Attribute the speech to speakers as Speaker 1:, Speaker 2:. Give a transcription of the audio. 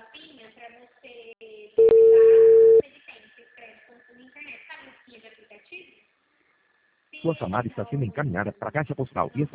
Speaker 1: Sua chamada está sendo encaminhada para a caixa postal e está